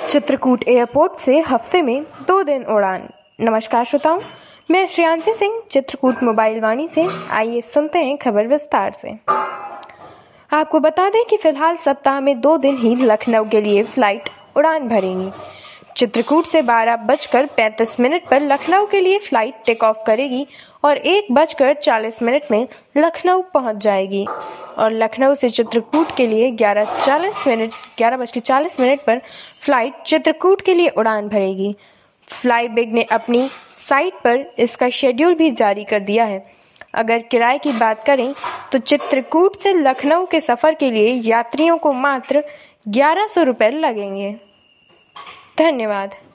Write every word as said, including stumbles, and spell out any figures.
Chitrakoot airport से हफ्ते में दो दिन उड़ान। नमस्कार श्रोताओं, मैं श्रेयांशी सिंह चित्रकूट मोबाइल वाणी से। आइए सुनते हैं खबर विस्तार से। आपको बता दें कि फिलहाल सप्ताह में दो दिन ही लखनऊ के लिए फ्लाइट उड़ान भरेंगी। चित्रकूट से बारह बजकर पैंतीस मिनट पर लखनऊ के लिए फ्लाइट टेक ऑफ करेगी और एक बजकर चालीस मिनट में लखनऊ पहुंच जाएगी और लखनऊ से चित्रकूट के लिए ग्यारह चालीस मिनट ग्यारह बजकर चालीस मिनट पर फ्लाइट चित्रकूट के लिए उड़ान भरेगी। फ्लाईबिग ने अपनी साइट पर इसका शेड्यूल भी जारी कर दिया है। अगर किराए की बात करें तो चित्रकूट से लखनऊ के सफर के लिए यात्रियों को मात्र ग्यारह सौ रुपये लगेंगे। धन्यवाद।